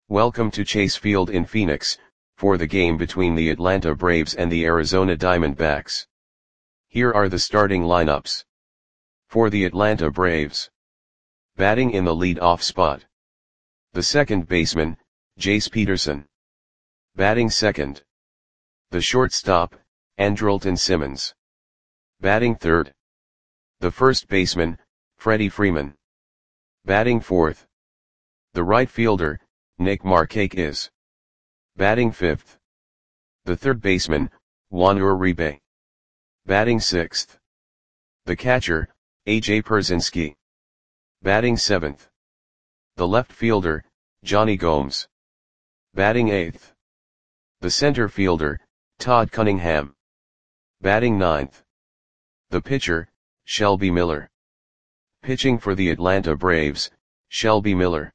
Welcome to Chase Field in Phoenix, for the game between the Atlanta Braves and the Arizona Diamondbacks. Here are the starting lineups. For the Atlanta Braves. Batting in the lead-off spot. The second baseman, Jace Peterson. Batting second. The shortstop, Andrelton Simmons. Batting third. The first baseman, Freddie Freeman. Batting fourth. The right fielder, Nick Markakis. Batting fifth. The third baseman, Juan Uribe. Batting sixth. The catcher, A.J. Pierzynski. Batting seventh. The left fielder, Jonny Gomes. Batting eighth. The center fielder, Todd Cunningham. Batting ninth. The pitcher, Shelby Miller. Pitching for the Atlanta Braves, Shelby Miller.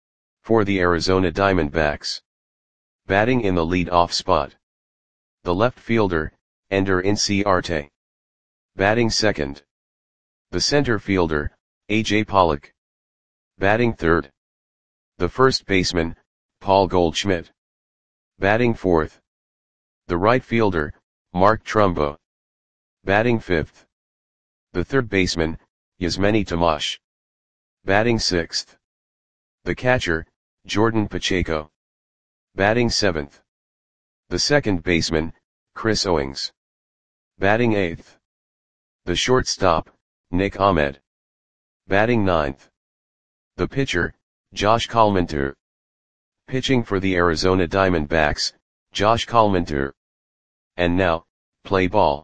For the Arizona Diamondbacks. Batting in the lead-off spot. The left fielder, Ender Inciarte. Batting second. The center fielder, A.J. Pollock. Batting third. The first baseman, Paul Goldschmidt. Batting fourth. The right fielder, Mark Trumbo. Batting fifth. The third baseman, Yasmany Tomas. Batting sixth. The catcher, Jordan Pacheco. Batting seventh. The second baseman, Chris Owings. Batting eighth. The shortstop, Nick Ahmed. Batting ninth. The pitcher, Josh Collmenter. Pitching for the Arizona Diamondbacks, Josh Collmenter. And now, play ball.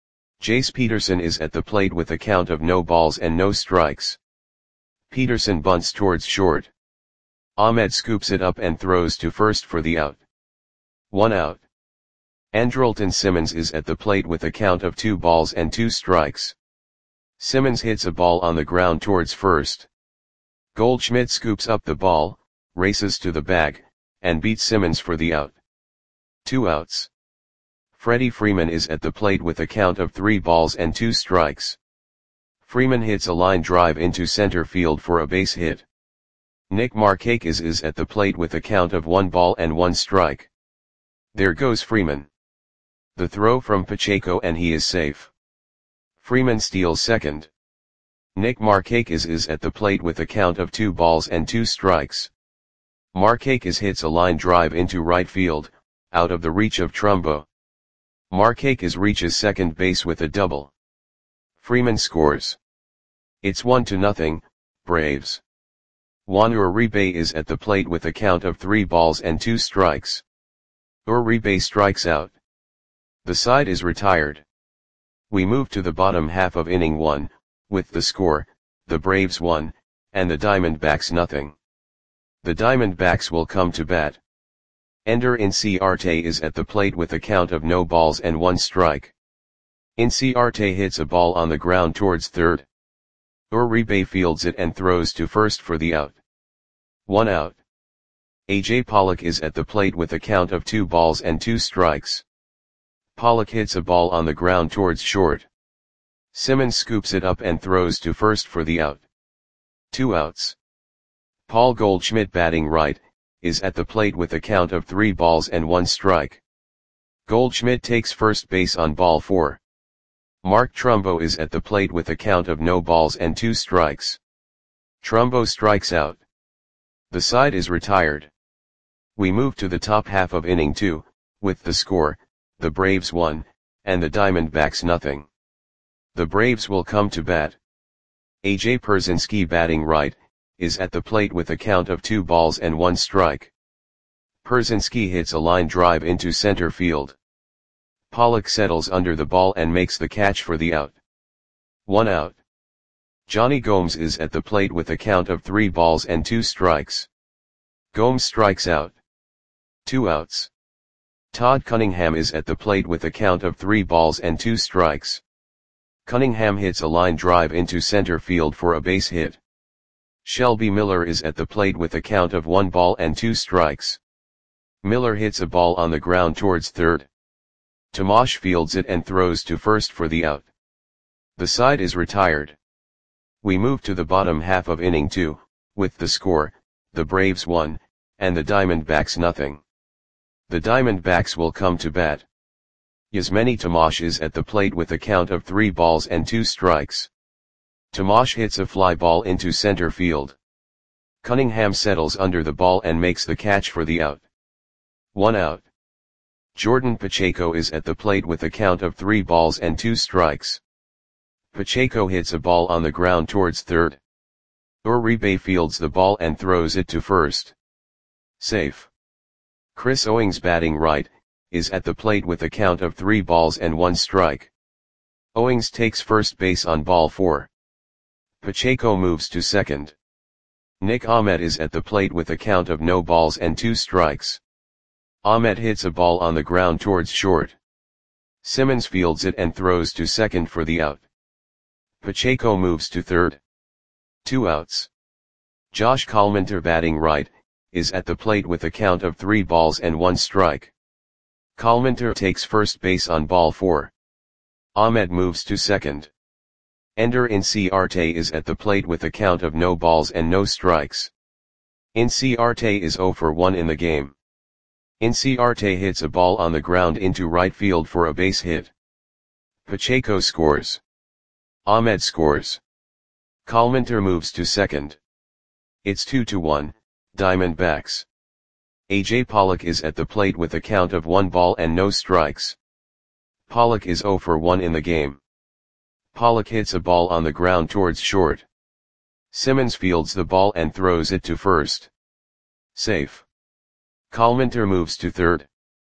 Jace Peterson is at the plate with a count of no balls and no strikes. Peterson bunts towards short. Ahmed scoops it up and throws to first for the out. 1 out. Andrelton Simmons is at the plate with a count of 2 balls and 2 strikes. Simmons hits a ball on the ground towards first. Goldschmidt scoops up the ball, races to the bag, and beats Simmons for the out. 2 outs. Freddie Freeman is at the plate with a count of 3 balls and 2 strikes. Freeman hits a line drive into center field for a base hit. Nick Markakis is at the plate with a count of 1 ball and 1 strike. There goes Freeman. The throw from Pacheco and he is safe. Freeman steals second. Nick Markakis is at the plate with a count of 2 balls and 2 strikes. Markakis hits a line drive into right field, out of the reach of Trumbo. Markakis reaches second base with a double. Freeman scores. It's 1-0, Braves. Juan Uribe is at the plate with a count of 3 balls and 2 strikes. Uribe strikes out. The side is retired. We move to the bottom half of inning 1, with the score, the Braves 1, and the Diamondbacks nothing. The Diamondbacks will come to bat. Ender Inciarte is at the plate with a count of no balls and 1 strike. Inciarte hits a ball on the ground towards third. Uribe fields it and throws to first for the out. 1 out. A.J. Pollock is at the plate with a count of 2 balls and 2 strikes. Pollock hits a ball on the ground towards short. Simmons scoops it up and throws to first for the out. 2 outs. Paul Goldschmidt, batting right, is at the plate with a count of 3 balls and 1 strike. Goldschmidt takes first base on ball 4. Mark Trumbo is at the plate with a count of no balls and 2 strikes. Trumbo strikes out. The side is retired. We move to the top half of inning 2, with the score, the Braves 1, and the Diamondbacks nothing. The Braves will come to bat. A.J. Pierzynski, batting right, is at the plate with a count of 2 balls and 1 strike. Pierzynski hits a line drive into center field. Pollock settles under the ball and makes the catch for the out. 1 out. Jonny Gomes is at the plate with a count of 3 balls and 2 strikes. Gomes strikes out. 2 outs. Todd Cunningham is at the plate with a count of 3 balls and 2 strikes. Cunningham hits a line drive into center field for a base hit. Shelby Miller is at the plate with a count of 1 ball and 2 strikes. Miller hits a ball on the ground towards third. Tomas fields it and throws to first for the out. The side is retired. We move to the bottom half of inning 2, with the score, the Braves 1, and the Diamondbacks nothing. The Diamondbacks will come to bat. Yasmani Tomash is at the plate with a count of 3 balls and 2 strikes. Tomash hits a fly ball into center field. Cunningham settles under the ball and makes the catch for the out. 1 out. Jordan Pacheco is at the plate with a count of 3 balls and 2 strikes. Pacheco hits a ball on the ground towards third. Uribe fields the ball and throws it to first. Safe. Chris Owings, batting right, is at the plate with a count of 3 balls and 1 strike. Owings takes first base on ball 4. Pacheco moves to second. Nick Ahmed is at the plate with a count of no balls and 2 strikes. Ahmed hits a ball on the ground towards short. Simmons fields it and throws to second for the out. Pacheco moves to third. 2 outs. Josh Collminter, batting right, is at the plate with a count of 3 balls and 1 strike. Collminter takes first base on ball 4. Ahmed moves to second. Ender Inciarte is at the plate with a count of no balls and no strikes. Inciarte is 0 for 1 in the game. Inciarte hits a ball on the ground into right field for a base hit. Pacheco scores. Ahmed scores. Collminter moves to second. It's 2-1, Diamondbacks. AJ Pollock is at the plate with a count of 1 ball and no strikes. Pollock is 0 for 1 in the game. Pollock hits a ball on the ground towards short. Simmons fields the ball and throws it to first. Safe. Collminter moves to third.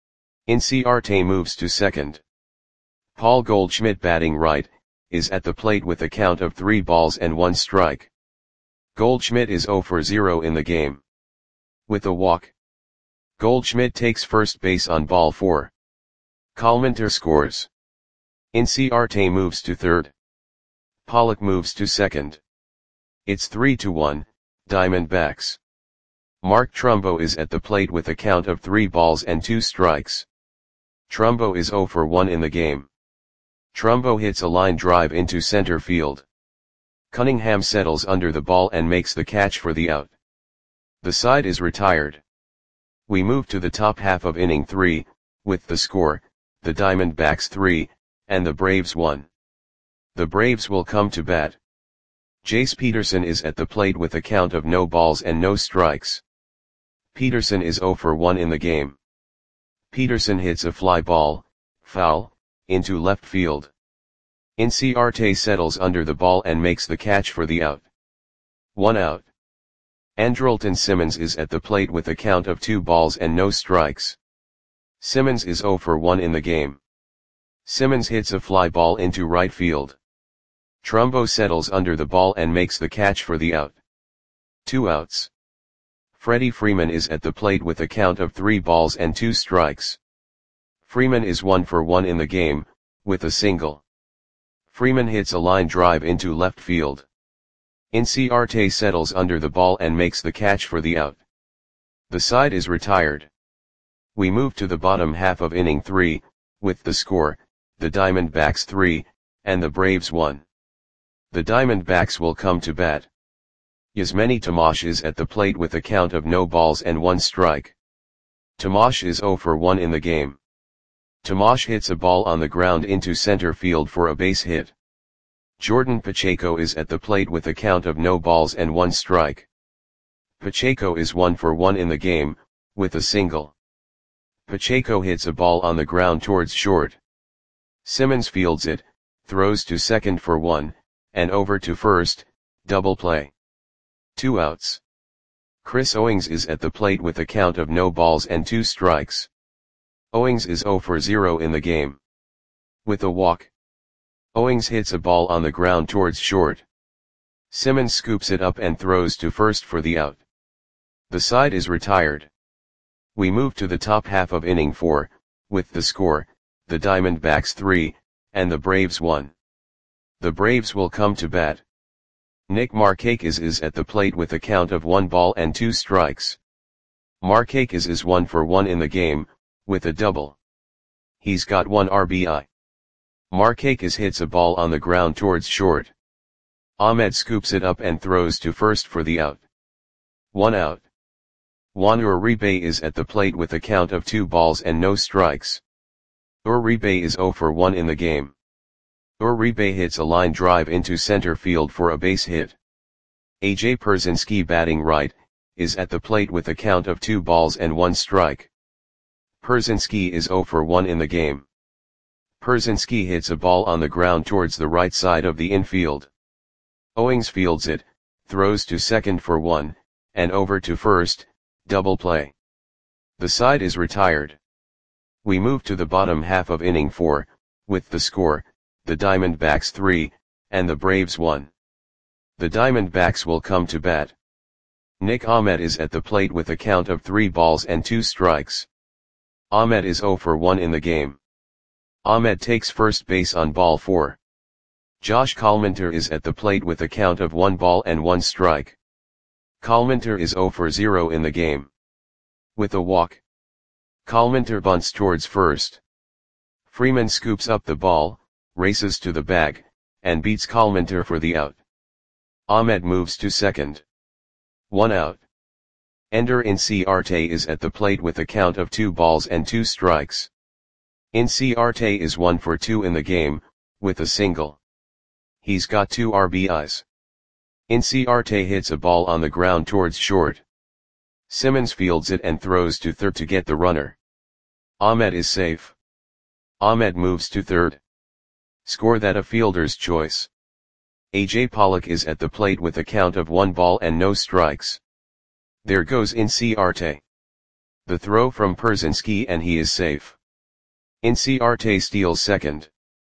Inciarte moves to second. Paul Goldschmidt, batting right, is at the plate with a count of 3 balls and 1 strike. Goldschmidt is 0 for 0 in the game. With a walk. Goldschmidt takes first base on ball 4. Collminter scores. Inciarte moves to third. Pollock moves to second. It's 3-1, Diamondbacks. Mark Trumbo is at the plate with a count of 3 balls and 2 strikes. Trumbo is 0 for 1 in the game. Trumbo hits a line drive into center field. Cunningham settles under the ball and makes the catch for the out. The side is retired. We move to the top half of inning 3, with the score, the Diamondbacks 3, and the Braves 1. The Braves will come to bat. Jace Peterson is at the plate with a count of no balls and no strikes. Peterson is 0 for 1 in the game. Peterson hits a fly ball, foul, into left field. Inciarte settles under the ball and makes the catch for the out. 1 out. Andrelton Simmons is at the plate with a count of 2 balls and no strikes. Simmons is 0 for 1 in the game. Simmons hits a fly ball into right field. Trumbo settles under the ball and makes the catch for the out. 2 outs. Freddie Freeman is at the plate with a count of 3 balls and 2 strikes. Freeman is 1 for 1 in the game, with a single. Freeman hits a line drive into left field. Inciarte settles under the ball and makes the catch for the out. The side is retired. We move to the bottom half of inning 3, with the score, the Diamondbacks 3, and the Braves 1. The Diamondbacks will come to bat. Yasmani Tomash is at the plate with a count of no balls and 1 strike. Tomash is 0 for 1 in the game. Tomash hits a ball on the ground into center field for a base hit. Jordan Pacheco is at the plate with a count of no balls and 1 strike. Pacheco is 1 for 1 in the game, with a single. Pacheco hits a ball on the ground towards short. Simmons fields it, throws to second for 1, and over to first, double play. 2 outs. Chris Owings is at the plate with a count of no balls and 2 strikes. Owings is 0 for 0 in the game. With a walk. Owings hits a ball on the ground towards short. Simmons scoops it up and throws to first for the out. The side is retired. We move to the top half of inning 4, with the score, the Diamondbacks 3, and the Braves 1. The Braves will come to bat. Nick Markakis is at the plate with a count of 1 ball and 2 strikes. Markakis is 1 for 1 in the game, with a double. He's got 1 RBI. Markakis hits a ball on the ground towards short. Ahmed scoops it up and throws to first for the out. 1 out. Juan Uribe is at the plate with a count of 2 balls and no strikes. Uribe is 0 for 1 in the game. Uribe hits a line drive into center field for a base hit. AJ Pierzynski, batting right, is at the plate with a count of 2 balls and 1 strike. Pierzynski is 0 for 1 in the game. Pierzynski hits a ball on the ground towards the right side of the infield. Owings fields it, throws to second for 1, and over to first, double play. The side is retired. We move to the bottom half of inning 4, with the score, the Diamondbacks 3, and the Braves 1. The Diamondbacks will come to bat. Nick Ahmed is at the plate with a count of 3 balls and 2 strikes. Ahmed is 0 for 1 in the game. Ahmed takes first base on ball 4. Josh Collmenter is at the plate with a count of 1 ball and 1 strike. Collmenter is 0 for 0 in the game. With a walk, Collmenter bunts towards first. Freeman scoops up the ball, races to the bag, and beats Collmenter for the out. Ahmed moves to second. 1 out. Ender Inciarte is at the plate with a count of 2 balls and 2 strikes. Inciarte is 1 for 2 in the game, with a single. He's got 2 RBIs. Inciarte hits a ball on the ground towards short. Simmons fields it and throws to third to get the runner. Ahmed is safe. Ahmed moves to third. Score that a fielder's choice. AJ Pollock is at the plate with a count of 1 ball and no strikes. There goes Inciarte. The throw from Pierzynski and he is safe. Inciarte steals second.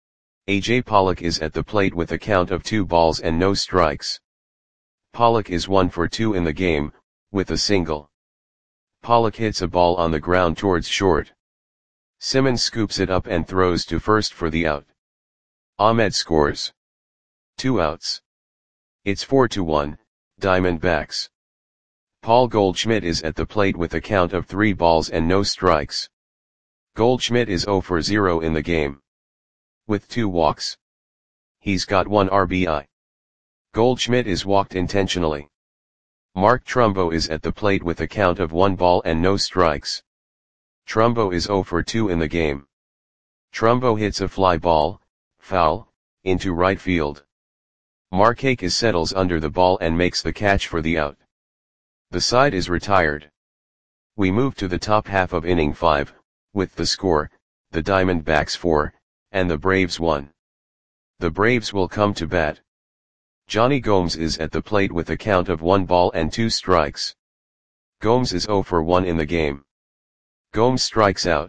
AJ Pollock is at the plate with a count of 2 balls and no strikes. Pollock is 1 for 2 in the game, with a single. Pollock hits a ball on the ground towards short. Simmons scoops it up and throws to first for the out. Ahmed scores. 2 outs. It's 4-1, Diamondbacks. Paul Goldschmidt is at the plate with a count of 3 balls and no strikes. Goldschmidt is 0 for 0 in the game. With 2 walks. He's got 1 RBI. Goldschmidt is walked intentionally. Mark Trumbo is at the plate with a count of 1 ball and no strikes. Trumbo is 0 for 2 in the game. Trumbo hits a fly ball, foul, into right field. Markakis settles under the ball and makes the catch for the out. The side is retired. We move to the top half of inning 5, with the score, the Diamondbacks 4, and the Braves 1. The Braves will come to bat. Johnny Gomes is at the plate with a count of 1 ball and 2 strikes. Gomes is 0 for 1 in the game. Gomes strikes out.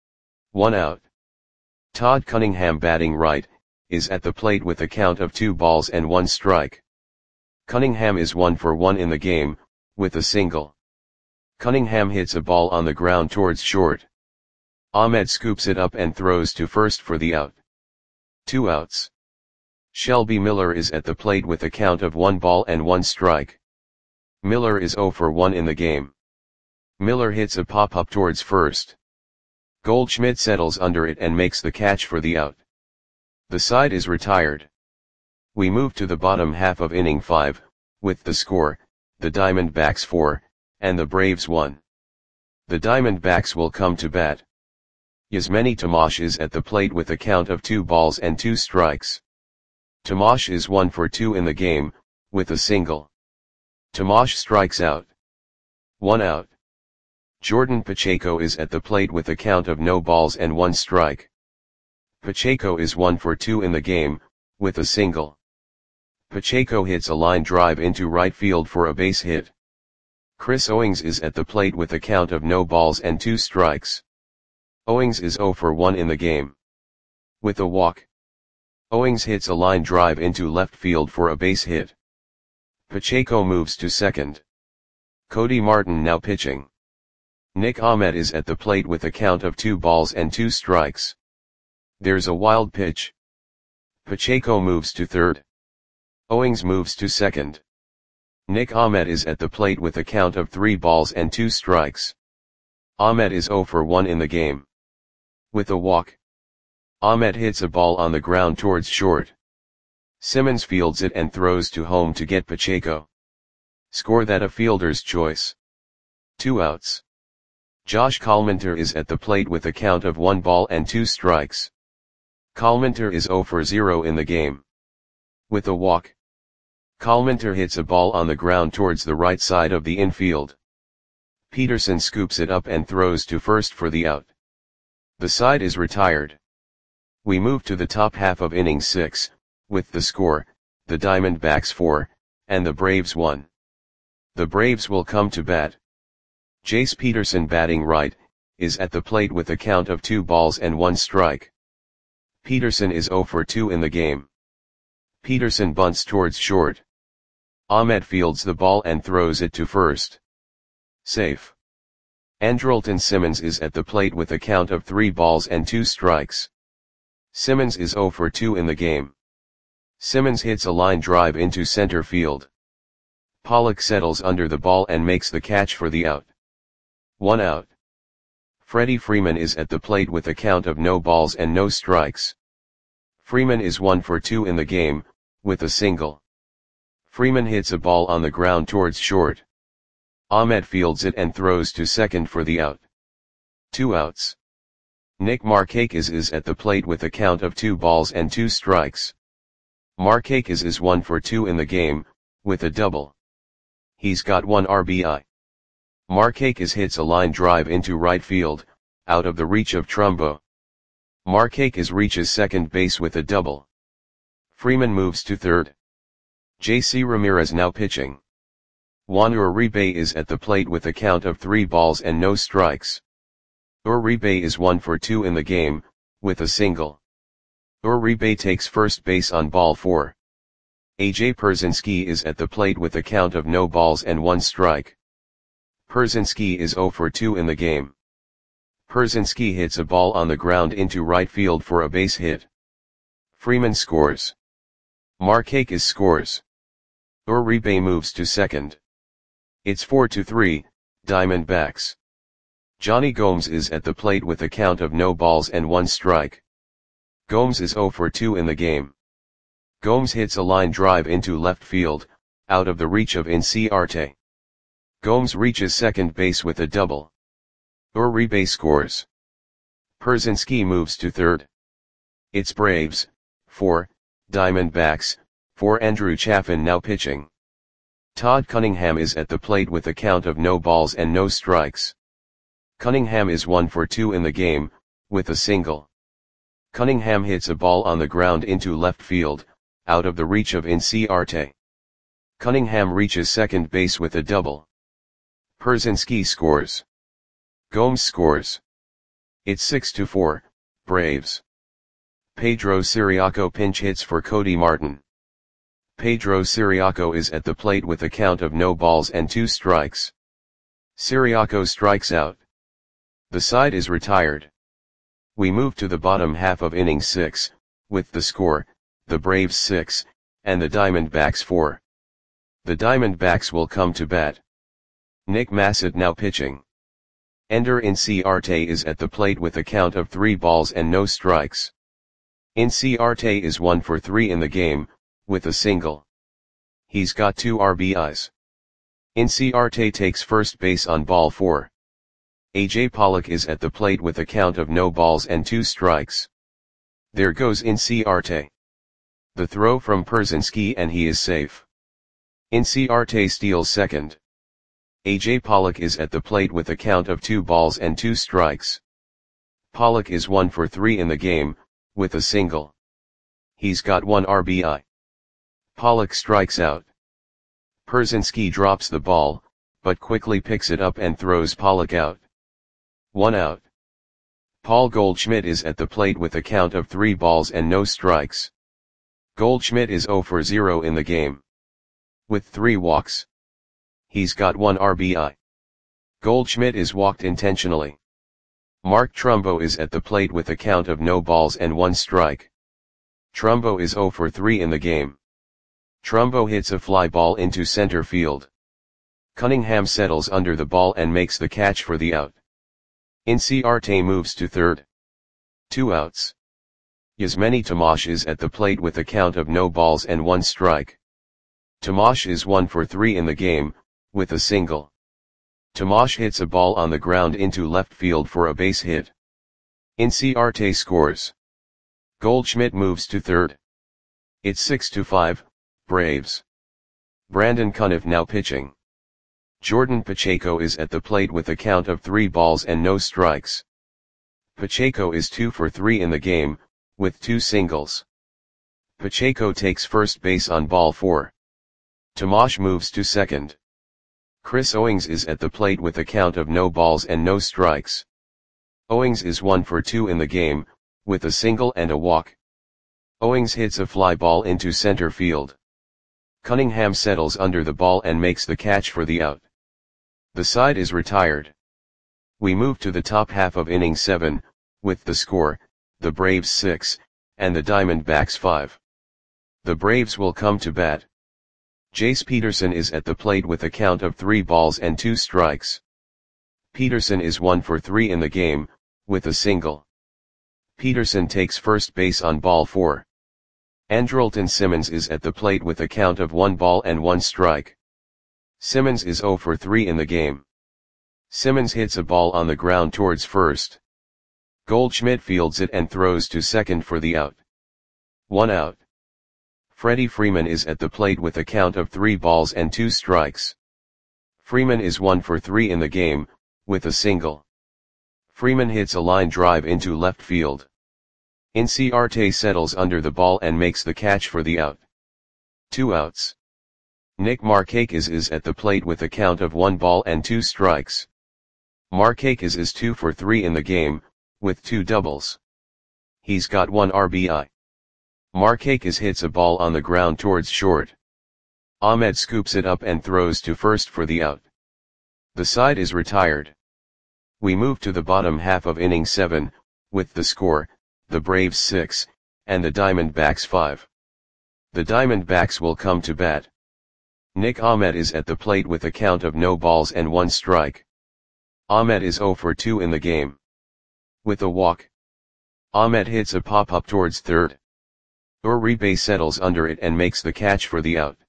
1 out. Todd Cunningham, batting right, is at the plate with a count of 2 balls and 1 strike. Cunningham is 1 for 1 in the game, with a single. Cunningham hits a ball on the ground towards short. Ahmed scoops it up and throws to first for the out. 2 outs. Shelby Miller is at the plate with a count of 1 ball and 1 strike. Miller is 0 for 1 in the game. Miller hits a pop-up towards first. Goldschmidt settles under it and makes the catch for the out. The side is retired. We move to the bottom half of inning 5, with the score, the Diamondbacks 4, and the Braves 1. The Diamondbacks will come to bat. Yasmani Tomasz is at the plate with a count of 2 balls and 2 strikes. Tomasz is 1 for 2 in the game, with a single. Tomasz strikes out. 1 out. Jordan Pacheco is at the plate with a count of no balls and 1 strike. Pacheco is 1 for 2 in the game, with a single. Pacheco hits a line drive into right field for a base hit. Chris Owings is at the plate with a count of no balls and 2 strikes. Owings is 0 for 1 in the game. With a walk, Owings hits a line drive into left field for a base hit. Pacheco moves to second. Cody Martin now pitching. Nick Ahmed is at the plate with a count of 2 balls and 2 strikes. There's a wild pitch. Pacheco moves to third. Owings moves to second. Nick Ahmed is at the plate with a count of 3 balls and 2 strikes. Ahmed is 0 for 1 in the game. With a walk, Ahmed hits a ball on the ground towards short. Simmons fields it and throws to home to get Pacheco. Score that a fielder's choice. 2 outs. Josh Kalmantar is at the plate with a count of 1 ball and 2 strikes. Kalmantar is 0 for 0 in the game. With a walk, Kalmantar hits a ball on the ground towards the right side of the infield. Peterson scoops it up and throws to first for the out. The side is retired. We move to the top half of inning 6, with the score, the Diamondbacks 4, and the Braves 1. The Braves will come to bat. Jace Peterson, batting right, is at the plate with a count of 2 balls and 1 strike. Peterson is 0 for 2 in the game. Peterson bunts towards short. Ahmed fields the ball and throws it to first. Safe. Andrelton Simmons is at the plate with a count of 3 balls and 2 strikes. Simmons is 0 for 2 in the game. Simmons hits a line drive into center field. Pollock settles under the ball and makes the catch for the out. 1 out. Freddie Freeman is at the plate with a count of no balls and no strikes. Freeman is 1 for 2 in the game, with a single. Freeman hits a ball on the ground towards short. Ahmed fields it and throws to second for the out. 2 outs. Nick Markakis is at the plate with a count of 2 balls and 2 strikes. Markakis is 1 for 2 in the game, with a double. He's got 1 RBI. Markakis hits a line drive into right field, out of the reach of Trumbo. Markakis reaches second base with a double. Freeman moves to third. JC Ramirez now pitching. Juan Uribe is at the plate with a count of 3 balls and no strikes. Uribe is 1 for 2 in the game, with a single. Uribe takes first base on ball 4. AJ Pierzynski is at the plate with a count of no balls and 1 strike. Pierzynski is 0 for 2 in the game. Pierzynski hits a ball on the ground into right field for a base hit. Freeman scores. Markakis scores. Uribe moves to second. It's 4-3, Diamondbacks. Johnny Gomes is at the plate with a count of no balls and 1 strike. Gomes is 0 for 2 in the game. Gomes hits a line drive into left field, out of the reach of Inciarte. Gomes reaches second base with a double. Uribe scores. Pierzynski moves to third. It's Braves, 4, Diamondbacks, 4. Andrew Chafin now pitching. Todd Cunningham is at the plate with a count of no balls and no strikes. Cunningham is 1 for 2 in the game, with a single. Cunningham hits a ball on the ground into left field, out of the reach of Inciarte. Cunningham reaches second base with a double. Pierzynski scores. Gomes scores. It's 6-4, Braves. Pedro Ciriaco pinch hits for Cody Martin. Pedro Ciriaco is at the plate with a count of no balls and 2 strikes. Ciriaco strikes out. The side is retired. We move to the bottom half of inning 6, with the score, the Braves 6, and the Diamondbacks 4. The Diamondbacks will come to bat. Nick Massett now pitching. Ender Inciarte is at the plate with a count of 3 balls and no strikes. Inciarte is 1 for 3 in the game, with a single. He's got 2 RBIs. Inciarte takes first base on ball 4. AJ Pollock is at the plate with a count of no balls and 2 strikes. There goes Inciarte. The throw from Pierzynski and he is safe. Inciarte steals second. AJ Pollock is at the plate with a count of 2 balls and 2 strikes. Pollock is 1 for 3 in the game, with a single. He's got 1 RBI. Pollock strikes out. Pierzynski drops the ball, but quickly picks it up and throws Pollock out. 1 out. Paul Goldschmidt is at the plate with a count of 3 balls and no strikes. Goldschmidt is 0 for 0 in the game. With 3 walks. He's got 1 RBI. Goldschmidt is walked intentionally. Mark Trumbo is at the plate with a count of no balls and 1 strike. Trumbo is 0 for 3 in the game. Trumbo hits a fly ball into center field. Cunningham settles under the ball and makes the catch for the out. Inciarte moves to third. 2 outs. Yasmani Tomasz is at the plate with a count of no balls and 1 strike. Tomasz is 1 for 3 in the game, with a single. Tomasz hits a ball on the ground into left field for a base hit. Inciarte scores. Goldschmidt moves to third. It's 6-5, Braves. Brandon Cuniff now pitching. Jordan Pacheco is at the plate with a count of 3 balls and no strikes. Pacheco is 2 for 3 in the game, with 2 singles. Pacheco takes first base on ball 4. Tomasz moves to second. Chris Owings is at the plate with a count of no balls and no strikes. Owings is 1 for 2 in the game, with a single and a walk. Owings hits a fly ball into center field. Cunningham settles under the ball and makes the catch for the out. The side is retired. We move to the top half of inning 7, with the score, the Braves 6, and the Diamondbacks 5. The Braves will come to bat. Jace Peterson is at the plate with a count of 3 balls and 2 strikes. Peterson is 1 for 3 in the game, with a single. Peterson takes first base on ball 4. Andrelton Simmons is at the plate with a count of 1 ball and 1 strike. Simmons is 0 for 3 in the game. Simmons hits a ball on the ground towards first. Goldschmidt fields it and throws to second for the out. 1 out. Freddie Freeman is at the plate with a count of 3 balls and 2 strikes. Freeman is 1 for 3 in the game, with a single. Freeman hits a line drive into left field. Inciarte settles under the ball and makes the catch for the out. 2 outs. Nick Markakis is at the plate with a count of 1 ball and 2 strikes. Markakis is 2 for 3 in the game, with 2 doubles. He's got 1 RBI. Markakis hits a ball on the ground towards short. Ahmed scoops it up and throws to first for the out. The side is retired. We move to the bottom half of inning 7, with the score, the Braves 6, and the Diamondbacks 5. The Diamondbacks will come to bat. Nick Ahmed is at the plate with a count of no balls and 1 strike. Ahmed is 0 for 2 in the game. With a walk. Ahmed hits a pop-up towards third. Uribe settles under it and makes the catch for the out.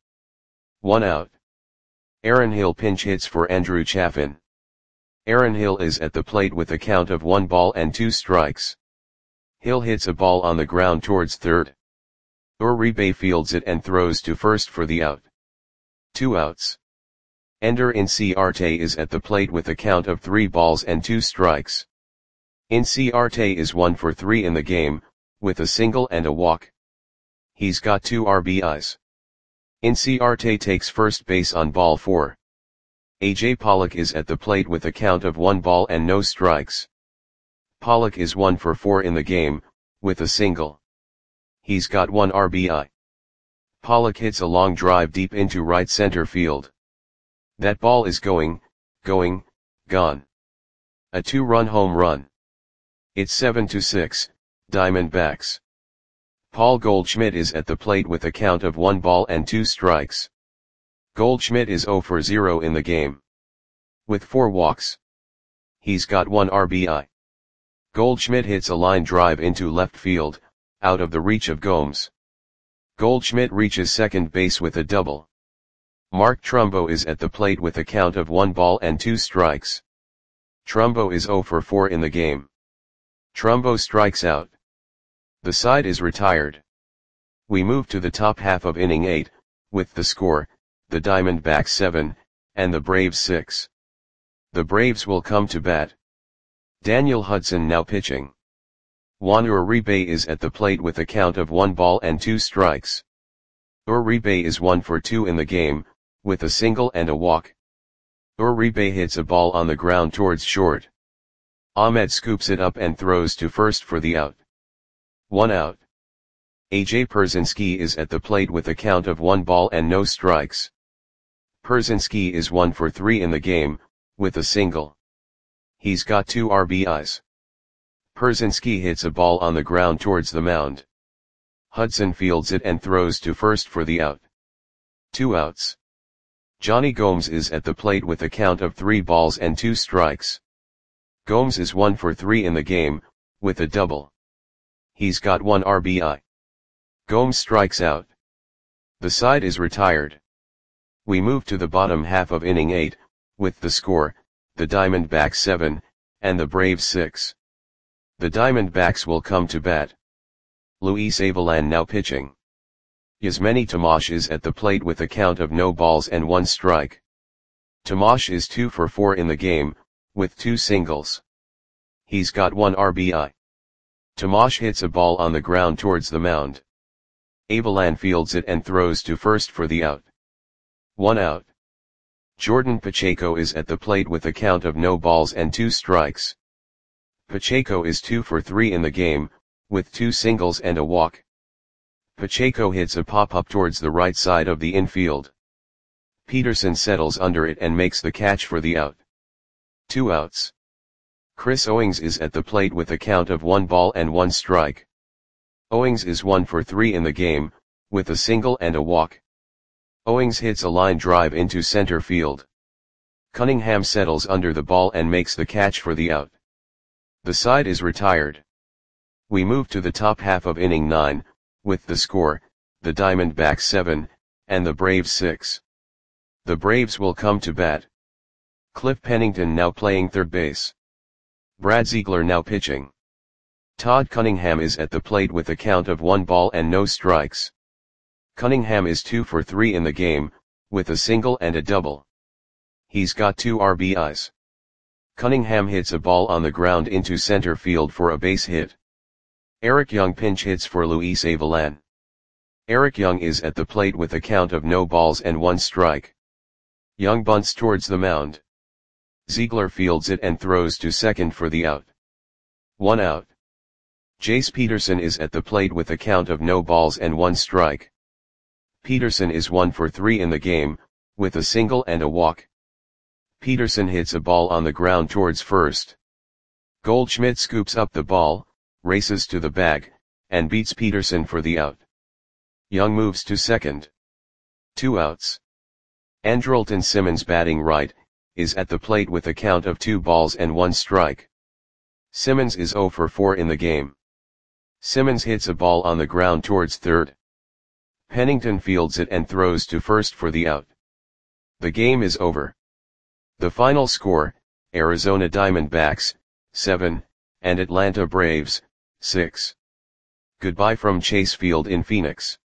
1 out. Aaron Hill pinch hits for Andrew Chafin. Aaron Hill is at the plate with a count of 1 ball and 2 strikes. Hill hits a ball on the ground towards third. Uribe fields it and throws to first for the out. 2 outs. Ender Inciarte is at the plate with a count of 3 balls and 2 strikes. Inciarte is 1 for 3 in the game, with a single and a walk. He's got 2 RBIs. Inciarte takes first base on ball 4. AJ Pollock is at the plate with a count of 1 ball and no strikes. Pollock is 1 for 4 in the game, with a single. He's got 1 RBI. Pollock hits a long drive deep into right center field. That ball is gone. A 2-run home run. It's 7-6, Diamondbacks. Paul Goldschmidt is at the plate with a count of 1 ball and 2 strikes. Goldschmidt is 0 for 0 in the game. With 4 walks. He's got 1 RBI. Goldschmidt hits a line drive into left field, out of the reach of Gomes. Goldschmidt reaches second base with a double. Mark Trumbo is at the plate with a count of 1 ball and 2 strikes. Trumbo is 0 for 4 in the game. Trumbo strikes out. The side is retired. We move to the top half of inning 8, with the score, the Diamondbacks 7, and the Braves 6. The Braves will come to bat. Daniel Hudson now pitching. Juan Uribe is at the plate with a count of 1 ball and 2 strikes. Uribe is 1 for 2 in the game, with a single and a walk. Uribe hits a ball on the ground towards short. Ahmed scoops it up and throws to first for the out. 1 out. AJ Pierzynski is at the plate with a count of 1 ball and no strikes. Pierzynski is 1 for 3 in the game, with a single. He's got 2 RBIs. Pierzynski hits a ball on the ground towards the mound. Hudson fields it and throws to first for the out. 2 outs. Johnny Gomes is at the plate with a count of 3 balls and 2 strikes. Gomes is 1 for 3 in the game, with a double. He's got 1 RBI. Gomes strikes out. The side is retired. We move to the bottom half of inning 8, with the score, the Diamondbacks 7, and the Braves 6. The Diamondbacks will come to bat. Luis Avilan now pitching. Yasmany Tomas is at the plate with a count of no balls and 1 strike. Tomas is 2 for 4 in the game, with 2 singles. He's got 1 RBI. Tomas hits a ball on the ground towards the mound. Avilan fields it and throws to first for the out. 1 out. Jordan Pacheco is at the plate with a count of no balls and 2 strikes. Pacheco is 2 for 3 in the game, with 2 singles and a walk. Pacheco hits a pop-up towards the right side of the infield. Peterson settles under it and makes the catch for the out. 2 outs. Chris Owings is at the plate with a count of 1 ball and 1 strike. Owings is 1 for 3 in the game, with a single and a walk. Owings hits a line drive into center field. Cunningham settles under the ball and makes the catch for the out. The side is retired. We move to the top half of inning 9, with the score, the Diamondbacks 7, and the Braves 6. The Braves will come to bat. Cliff Pennington now playing third base. Brad Ziegler now pitching. Todd Cunningham is at the plate with a count of 1 ball and no strikes. Cunningham is 2 for 3 in the game, with a single and a double. He's got 2 RBIs. Cunningham hits a ball on the ground into center field for a base hit. Eric Young pinch hits for Luis Avilan. Eric Young is at the plate with a count of no balls and 1 strike. Young bunts towards the mound. Ziegler fields it and throws to second for the out. 1 out. Jace Peterson is at the plate with a count of no balls and 1 strike. Peterson is 1 for 3 in the game, with a single and a walk. Peterson hits a ball on the ground towards first. Goldschmidt scoops up the ball, races to the bag, and beats Peterson for the out. Young moves to second. 2 outs. Andrelton Simmons batting right, is at the plate with a count of 2 balls and 1 strike. Simmons is 0 for 4 in the game. Simmons hits a ball on the ground towards third. Pennington fields it and throws to first for the out. The game is over. The final score, Arizona Diamondbacks, 7, and Atlanta Braves, 6. Goodbye from Chase Field in Phoenix.